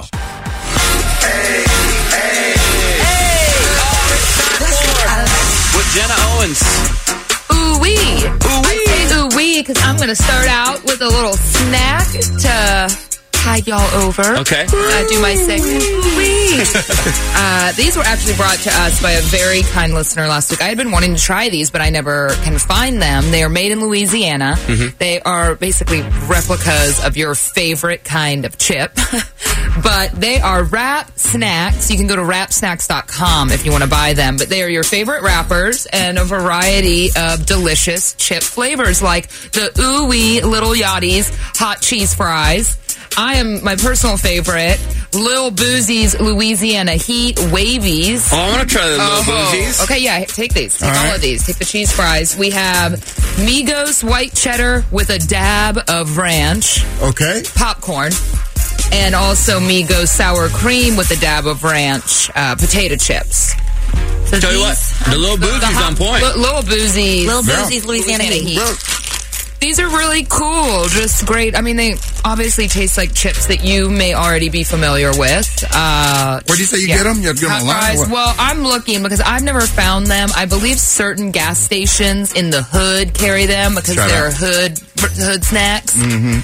With Jenna Owens. Ooh-wee. I say ooh-wee because I'm going to start out with a little snack to tide y'all over. Okay. Do my segment. Ooh-wee. These were actually brought to us by a very kind listener last week. I had been wanting to try these, but I never can find them. They are made in Louisiana. Mm-hmm. They are basically replicas of your favorite kind of chip. But they are wrap snacks. You can go to wrapsnacks.com if you want to buy them. But they are your favorite wrappers and a variety of delicious chip flavors like the ooh-wee Little Yachty's hot cheese fries. I am my personal favorite, Lil Boozy's Louisiana Heat Wavies. Oh, I want to try the Lil Boozy's. Okay, yeah, take these. Take all of these. Take the cheese fries. We have Migos white cheddar with a dab of ranch. Okay. Popcorn. And also Migos sour cream with a dab of ranch, potato chips. So tell you what, the Lil Boozy's on point. Lil Boozy's Louisiana Heat. These are really cool. Just great. I mean, they obviously taste like chips that you may already be familiar with. Where do you say you get them? You have to get them online? Well, I'm looking because I've never found them. I believe certain gas stations in the hood carry them because they're hood snacks. Mm-hmm.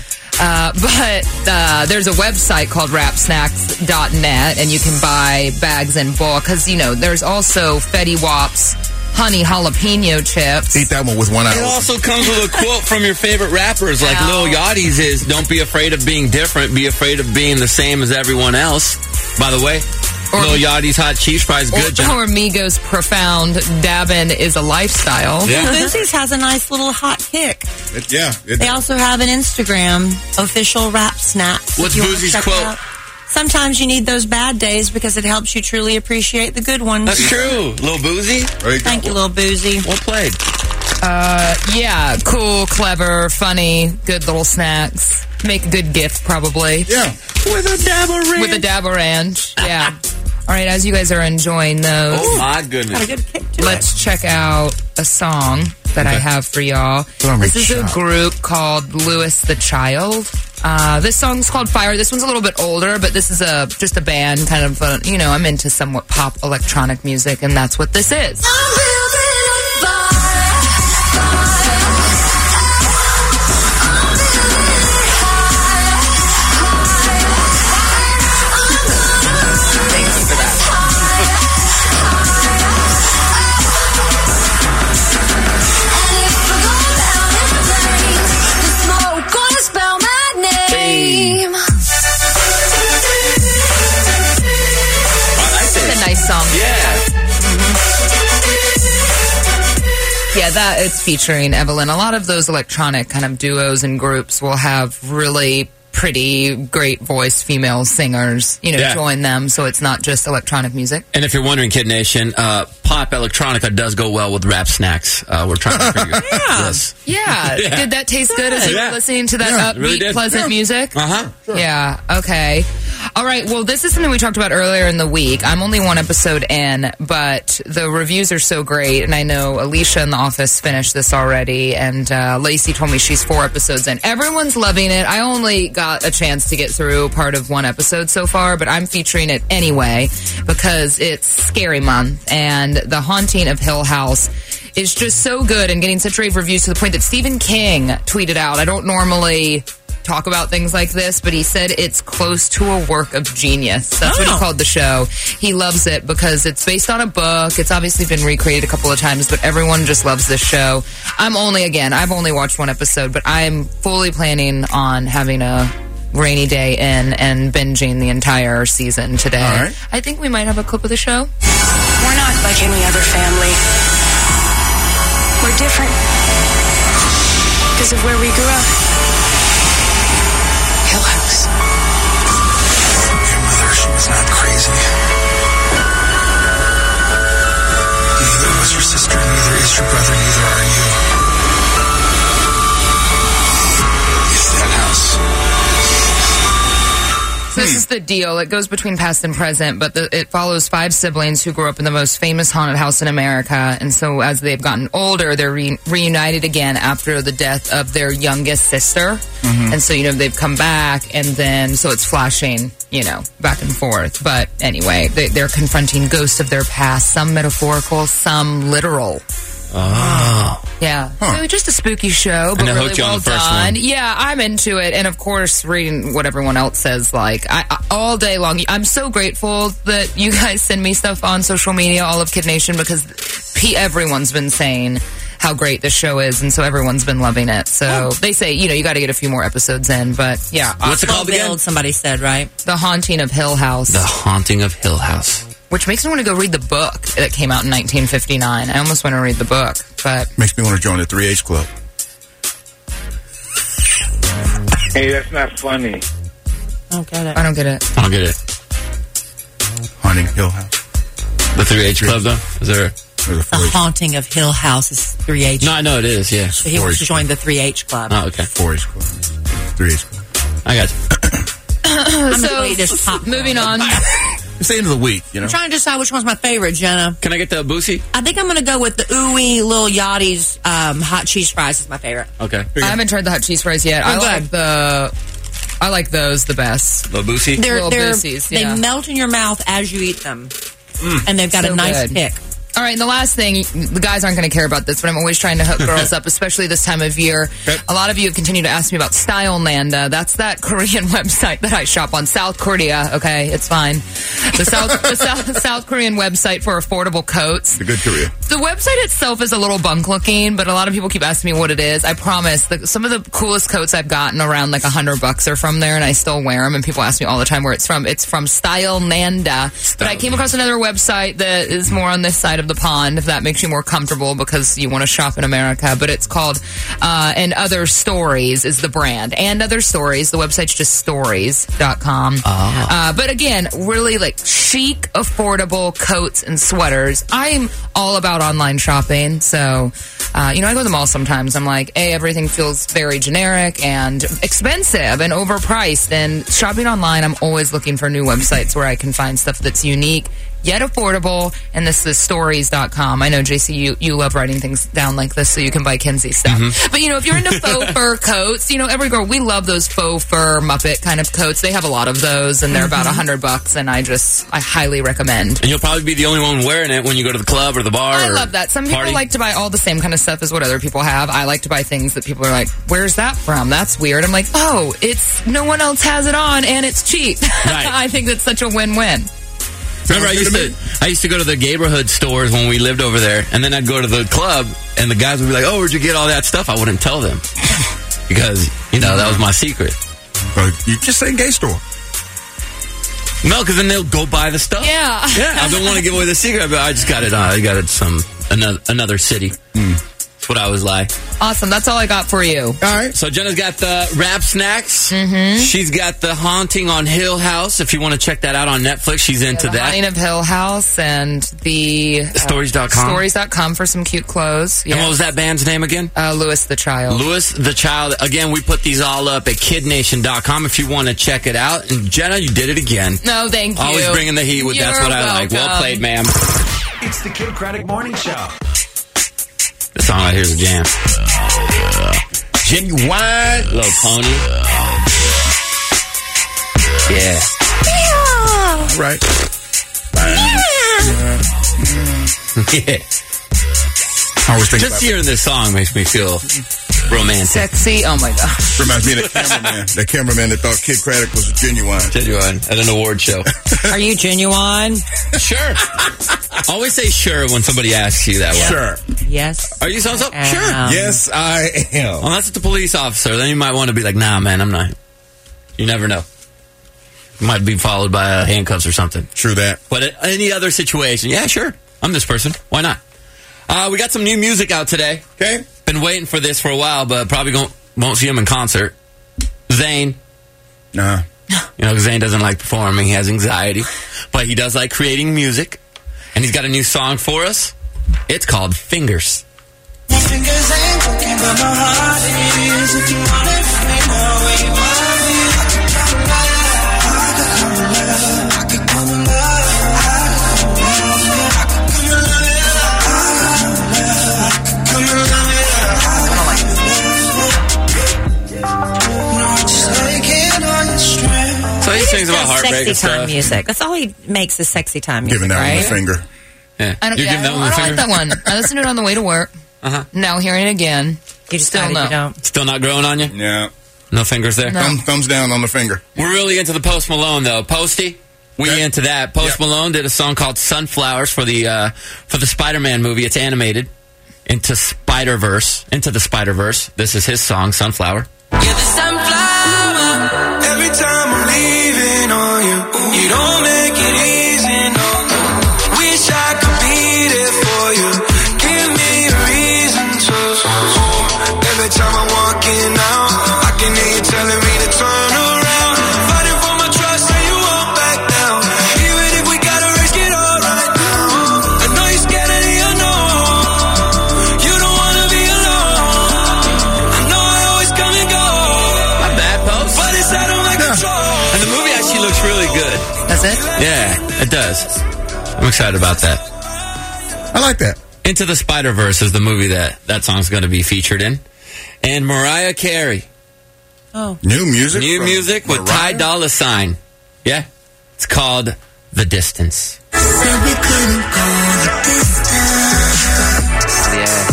But there's a website called wrapsnacks.net, and you can buy bags in bulk because, you know, there's also Fetty Wap's honey jalapeno chips. Eat that one with one eye. It also comes with a quote from your favorite rappers, like Lil Yachty's is, "Don't be afraid of being different, be afraid of being the same as everyone else." By the way, Lil Yachty's hot cheese fries, good, Jenna. Or Migos' profound dabbing is a lifestyle. Yeah. Boozy's has a nice little hot kick. They also have an Instagram, official Wrap Snacks. What's Boozy's quote? Sometimes you need those bad days because it helps you truly appreciate the good ones. That's true. Lil Boozy? Thank you, Lil Boozy. Well played. Yeah, cool, clever, funny, good little snacks. Make a good gift, probably. Yeah. With a dab of ranch. With a dab of ranch, yeah. All right, as you guys are enjoying those. Oh, my goodness. Got a good kick to Let's check out a song that I have for y'all. This is a group called Louis the Child. This song's called Fire. This one's a little bit older, but this is just a band, kind of, I'm into somewhat pop electronic music, and that's what this is. song. Yeah. Yeah, it's featuring Evelyn. A lot of those electronic kind of duos and groups will have really pretty, great voice female singers, join them, so it's not just electronic music. And if you're wondering, Kid Nation, pop electronica does go well with rap snacks. We're trying to figure this. Yeah. Did that taste good as you were listening to that upbeat, really pleasant music? Uh-huh. Sure. Yeah, okay. All right, well, this is something we talked about earlier in the week. I'm only one episode in, but the reviews are so great, and I know Alicia in the office finished this already, and Lacey told me she's 4 episodes in. Everyone's loving it. I only got a chance to get through part of 1 episode so far, but I'm featuring it anyway because it's Scary Month, and The Haunting of Hill House is just so good and getting such rave reviews to the point that Stephen King tweeted out, I don't normally talk about things like this, but he said it's close to a work of genius. That's what he called the show. He loves it because it's based on a book. It's obviously been recreated a couple of times, but everyone just loves this show. I've only watched 1 episode, but I'm fully planning on having a rainy day in and binging the entire season today. All right. I think we might have a clip of the show. We're not like any other family. We're different because of where we grew up. Hill House. Your mother, she was not crazy. Neither was your sister, neither is your brother, neither are you. It's that house. So this is the deal. It goes between past and present, but it follows 5 siblings who grew up in the most famous haunted house in America. And so as they've gotten older, they're reunited again after the death of their youngest sister. Mm-hmm. And so, they've come back, and then, so it's flashing, back and forth. But anyway, they're confronting ghosts of their past, some metaphorical, some literal. Oh. Yeah. So just a spooky show, but really well done. One. Yeah, I'm into it. And of course, reading what everyone else says, I all day long. I'm so grateful that you guys send me stuff on social media, all of Kid Nation, because everyone's been saying how great this show is, and so everyone's been loving it. So they say, you got to get a few more episodes in, but yeah. What's it called again? Somebody said, right? The Haunting of Hill House. The Haunting of Hill House. Which makes me want to go read the book that came out in 1959. I almost want to read the book, but... Makes me want to join the 3H Club. Hey, that's not funny. I don't get it. I don't get it. I don't get it. Haunting Hill House. The 3H Club, though? Is there... The Haunting of Hill House is 3H. No, I know it is, yeah. So he wants to join the 3H Club. Oh, okay. 4H Club. 3H Club. I got you. So, moving on... It's the end of the week, I'm trying to decide which one's my favorite, Jenna. Can I get the Boosie? I think I'm going to go with the Ooey Lil Yachty's hot cheese fries is my favorite. Okay. I haven't tried the hot cheese fries yet. I like those the best. The Boosie? They melt in your mouth as you eat them. And they've got a nice kick. All right, and the last thing, the guys aren't going to care about this, but I'm always trying to hook girls up, especially this time of year. Okay. A lot of you continue to ask me about Style Nanda. That's that Korean website that I shop on. South Korea, okay? It's fine. The South Korean website for affordable coats. The good Korea. The website itself is a little bunk looking, but a lot of people keep asking me what it is. I promise, some of the coolest coats I've gotten around like $100 are from there, and I still wear them, and people ask me all the time where it's from. It's from Style Nanda. But I came across another website that is more on this side of the pond, if that makes you more comfortable because you want to shop in America, but it's called And Other Stories is the brand. And Other Stories, the website's just stories.com. But again, really like chic, affordable coats and sweaters. I'm all about online shopping, so I go to the mall sometimes. I'm like, everything feels very generic and expensive and overpriced, and shopping online, I'm always looking for new websites where I can find stuff that's unique yet affordable, and this is stories.com. I know, JC, you love writing things down like this so you can buy Kenzie stuff. Mm-hmm. But, if you're into faux fur coats, every girl, we love those faux fur Muppet kind of coats. They have a lot of those, and they're about $100, and I highly recommend. And you'll probably be the only one wearing it when you go to the club or the bar. I love that. Some people like to buy all the same kind of stuff as what other people have. I like to buy things that people are like, where's that from? That's weird. I'm like, it's no one else has it on, and it's cheap. Right. I think that's such a win-win. Remember, I used to go to the neighborhood stores when we lived over there, and then I'd go to the club, and the guys would be like, where'd you get all that stuff? I wouldn't tell them because, that was my secret. You just say gay store. No, because then they'll go buy the stuff. Yeah. I don't want to give away the secret, but I just got it. I got it another city. That's what I was like. Awesome. That's all I got for you. All right. So Jenna's got the rap snacks. Mm-hmm. She's got the Haunting on Hill House. If you want to check that out on Netflix, she's into the that. Haunting of Hill House and the Stories.com. Stories.com for some cute clothes. And what was that band's name again? Louis the Child. Louis the Child. Again, we put these all up at KidNation.com if you want to check it out. And Jenna, you did it again. No, thank you. Always bringing the heat with You're that's what I like. welcome. Well played, ma'am. It's the Kid Craddock Morning Show. This song right here is a jam. Genuine. Little Pony. Yeah. Right. Yeah. I always think Just about hearing this song makes me feel romantic. Sexy. Oh, my gosh. Reminds me of the cameraman that thought Kid Craddock was genuine. Genuine at an award show. Are you genuine? Sure. Always say sure when somebody asks you that way. Sure. Yes. Are you so? Sure. Yes, I am. Unless it's a police officer, then you might want to be like, nah, man, I'm not. You never know. You might be followed by handcuffs or something. True that. But in any other situation, yeah, sure. I'm this person. Why not? We got some new music out today. Okay. Been waiting for this for a while, but probably won't see him in concert. Zayn. Nah. You know, 'cause Zayn doesn't like performing. He has anxiety. But he does like creating music. And he's got a new song for us. It's called Fingers. My fingers ain't talking, but my heart is. If you want it from me, know where you want me. I could come in love. So he sings about heartbreak and sexy time stuff. music. That's all he makes is sexy time music, Giving that right? one a finger. Yeah. I don't, You're giving that one a I don't finger? like that one. I listened to it on the way to work. Uh-huh. Now hearing it again. You just Still no. you don't. Still not growing on you? Yeah. No fingers there? No. Thumbs down on the finger. We're really into the Post Malone, though. Posty, we into that. Post Malone did a song called Sunflowers for the Spider-Man movie. It's animated. Into the Spider-Verse. This is his song, Sunflower. You're the sunflower. Every time I'm leaving on you, you don't make it easy, no. Wish I could be there for you. Give me a reason to. Every time I'm walking out, I can hear you telling me to turn around. Fighting for my trust, and you won't back down. Even if we gotta risk it all right now. I know you're scared of the unknown. You don't wanna be alone. I know I always come and go. Not bad, Post. But it's out of my control. And the movie actually looks really good. Does it? Yeah, it does. I'm excited about that. I like that. Into the Spider-Verse is the movie that song's going to be featured in. And Mariah Carey. Oh. New music? New from music with Mariah? Ty Dolla $ign. Yeah. It's called The Distance. Said we couldn't go the distance. Yeah.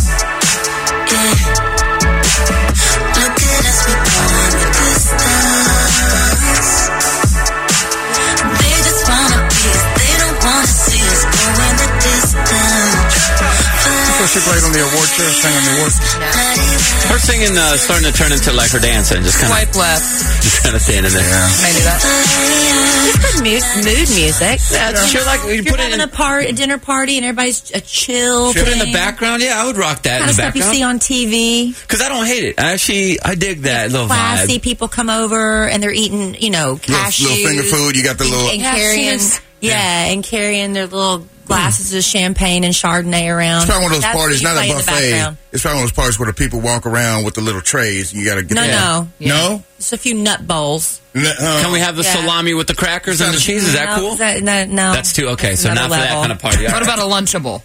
Look at us, we going the distance. They just wanna be us, they don't wanna see us going the distance. So she played on the award show, sang on the awards. Her singing starting to turn into like her dancing. Just kind Swipe left. just kind of standing there. I knew that. It's good mood music. Sure, like you You're put it having in a dinner party, and everybody's a chill. put it in the thing. background. Yeah, I would rock that Kind in of the stuff you background. see on TV. Because I don't hate it. I dig that little Classy vibe. people come over and they're eating, cashews. Little finger food. You got the little. And carrying, and carrying their little glasses of champagne and Chardonnay around. It's probably one of those That's parties, what not you a play in the buffet. background. It's probably one of those parties where the people walk around with the little trays. And you got to get No. No? Just a few nut bowls. Can we have the salami with the crackers and the cheese? Is that cool? No. That's too okay. That's So not another for that level. kind of party. All What right. about a Lunchable?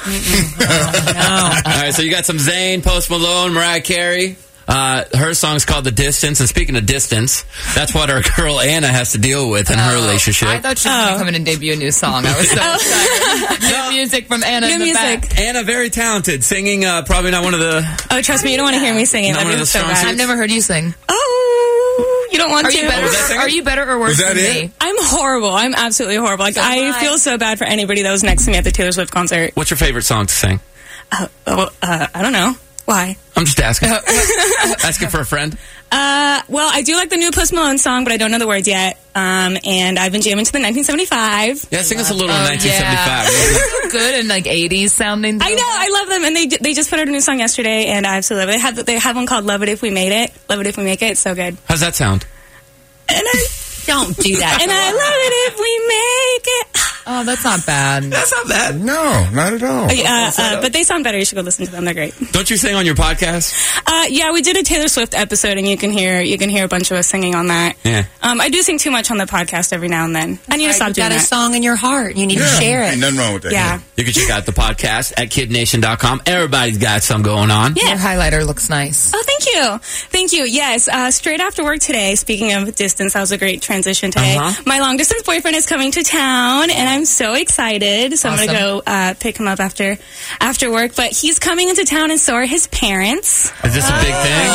All right, so you got some Zayn, Post Malone, Mariah Carey. Her song's called The Distance. And speaking of distance, that's what our girl Anna has to deal with in her relationship. I thought she was going to come in and debut a new song. I was so excited. New music from Anna in the back. Anna, very talented, singing. Probably not one of the. Oh, trust me, you don't want to hear me singing. Not That'd one be of the so strong bad. suits? I've never heard you sing. Oh, you don't want Are to? you better? Are you better or worse Was that than it? me? I'm horrible. I'm absolutely horrible. Like So am I I. feel so bad for anybody that was next to me at the Taylor Swift concert. What's your favorite song to sing? I don't know. Why? I'm just asking. Asking for a friend. Well, I do like the new Post Malone song, but I don't know the words yet. And I've been jamming to the 1975. Yeah, sing us a little in 1975. Good and like 80s sounding. I know, I love them, and they just put out a new song yesterday, and I absolutely love it. They have one called "Love It If We Made It." Love it if we make it. It's so good. How's that sound? And don't do that. And I love it if we make it. Oh, that's not bad. That's not bad. No, not at all. But they sound better. You should go listen to them. They're great. Don't you sing on your podcast? Yeah, we did a Taylor Swift episode, and you can hear a bunch of us singing on that. Yeah. I do sing too much on the podcast every now and then. I need to stop doing that. You've got a song in your heart. You need to share it. Ain't nothing wrong with that. Yeah. You can check out the podcast at kidnation.com. Everybody's got some going on. Yeah. Your highlighter looks nice. Oh, thank you. Thank you. Yes, straight after work today, speaking of distance, that was a great transition today. My long-distance boyfriend is coming to town, and I'm so excited. So I'm going to go pick him up after work. But he's coming into town, and so are his parents. Is this a big thing?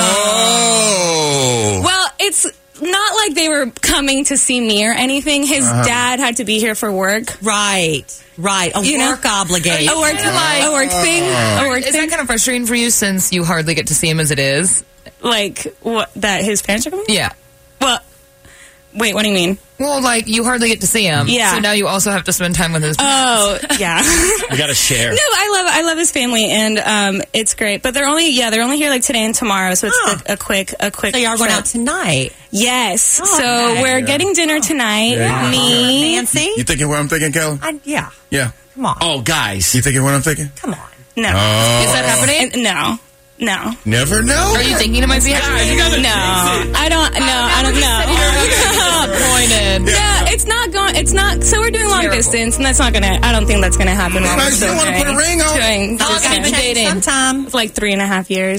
Oh. Well, it's not like they were coming to see me or anything. His dad had to be here for work. Right. A work obligation. A work thing. Is that kind of frustrating for you since you hardly get to see him as it is? Like, what, that his parents are coming? Yeah. Well, wait, what do you mean? Well, like, you hardly get to see him. Yeah. So now you also have to spend time with his parents. Oh, yeah. You got to share. No, I love his family, and it's great. But they're only here like today and tomorrow, so it's a quick. So y'all going out tonight? Yes. We're getting dinner tonight. Yeah. Me, Nancy. You thinking what I'm thinking, Kelly? Yeah. Yeah. Come on. Oh, guys. You thinking what I'm thinking? Come on. no. Oh. Is that happening? No. Never know. Are you thinking it might be happening? No, I don't know. Disappointed. Yeah, it's not going. It's not. So we're doing long distance, and that's not gonna. I don't think that's gonna happen. While we're You don't want to put a ring on. How long have you been dating? Sometime. It's like 3.5 years.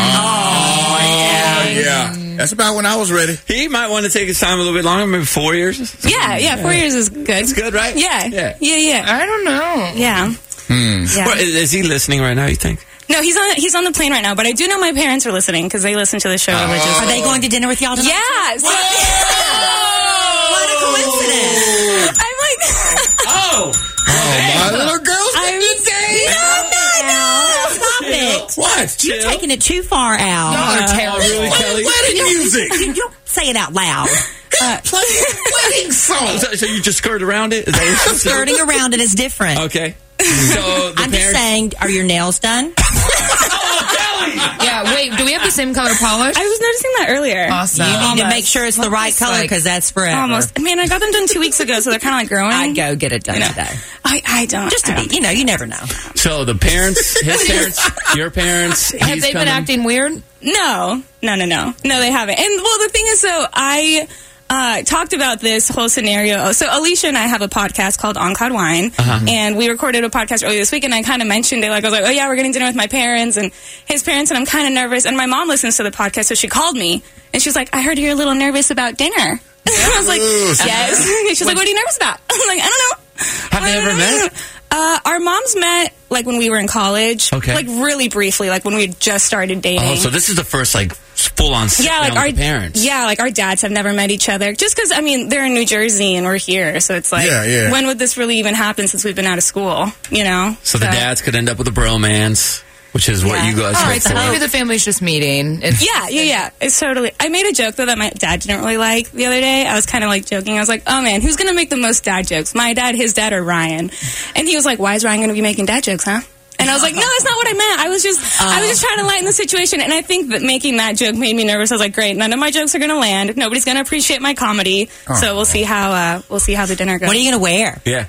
Yeah. That's about when I was ready. He might want to take his time a little bit longer, maybe 4 years. Yeah. 4 years is good. It's good, right? Yeah. I don't know. Yeah. Yeah. Well, is he listening right now, you think? No, he's on the plane right now, but I do know my parents are listening because they listen to the show religiously. Are they going to dinner with y'all tonight? Yes. What a coincidence. I'm like, My little girl's I'm saying, No. Stop it. What? You're taking it too far out. Y'all are terrible. Really, Kelly? Wedding music. You don't say it out loud. Play wedding song. So you just skirt around it? Is that what you're saying? Skirting around it is different. Okay. So I'm just saying, are your nails done? Yeah, wait, do we have the same color polish? I was noticing that earlier. Awesome. You need to make sure it's the right color because that's forever. Almost. Man, I got them done 2 weeks ago, so they're kind of like growing. I'd go get it done today. I don't. Just to be, you never know. So the parents, his parents, your parents, Have they been acting weird? No, they haven't. And well, the thing is, so I talked about this whole scenario. So Alicia and I have a podcast called On Cod Wine, and we recorded a podcast earlier this week, and I kind of mentioned it. Like, I was like, oh yeah, we're getting dinner with my parents and his parents, and I'm kind of nervous. And my mom listens to the podcast, so she called me, and she was like, I heard you're a little nervous about dinner. I was like, yes. She's like, what are you nervous about? I was like, I don't know. Have they ever met? Our moms met like when we were in college. Okay. Like really briefly, like when we had just started dating. Oh, so this is the first like full-on sit down with the parents. Yeah, like our dads have never met each other. Just because, I mean, they're in New Jersey and we're here, so it's like, when would this really even happen since we've been out of school? You know. So the dads could end up with a bromance. Which is what you guys All hope right, so for. maybe the family's just meeting. Yeah. It's totally. I made a joke, though, that my dad didn't really like the other day. I was kind of like joking. I was like, oh, man, who's going to make the most dad jokes? My dad, his dad, or Ryan? And he was like, why is Ryan going to be making dad jokes, huh? And I was like, no, that's not what I meant. I was just trying to lighten the situation. And I think that making that joke made me nervous. I was like, great, none of my jokes are going to land. Nobody's going to appreciate my comedy. So we'll see how the dinner goes. What are you going to wear? Yeah.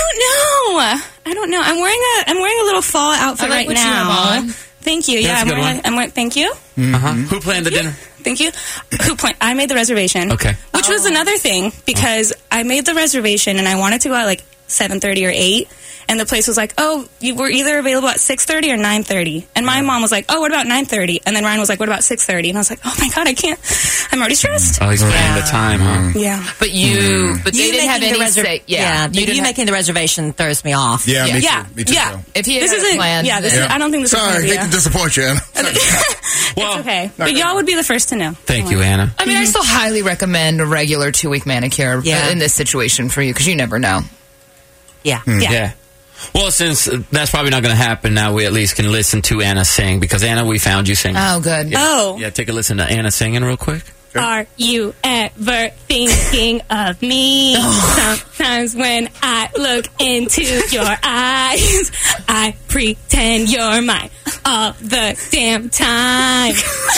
I don't know. I'm wearing a little fall outfit right now. Thank you. That's a good one. I'm wearing. Thank you. Who planned the dinner? Thank you. I made the reservation. Okay. Which was another thing because I made the reservation and I wanted to go at like 7:30 or 8. And the place was like, oh, you were either available at 6:30 or 9:30. And my mom was like, oh, what about 9:30? And then Ryan was like, what about 6:30? And I was like, oh my God, I can't. I'm already stressed. Oh, he's planning the time, huh? Yeah. But they didn't have any say. Yeah. You making the reservation throws me off. Yeah, me too. Yeah. If he this had isn't planned. Yeah, I don't think this Sorry, is hate to disappoint you, Anna. It's okay. But y'all would be the first to know. Thank you, Anna. I mean, I still highly recommend a regular 2-week manicure in this situation for you because you never know. Yeah. Yeah. Well, since that's probably not going to happen, now we at least can listen to Anna sing, because Anna, we found you singing. Oh, good. Yeah, take a listen to Anna singing real quick. Are you ever thinking of me? Sometimes when I look into your eyes, I pretend you're mine all the damn time.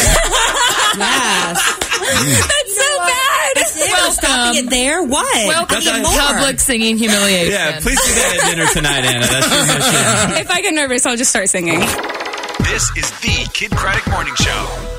Yes. That's so bad. Well, stopping it there? What? Welcome to public singing humiliation. Yeah, please do that at dinner tonight, Anna. That's your mission. If I get nervous, I'll just start singing. This is the Kid Craddock Morning Show.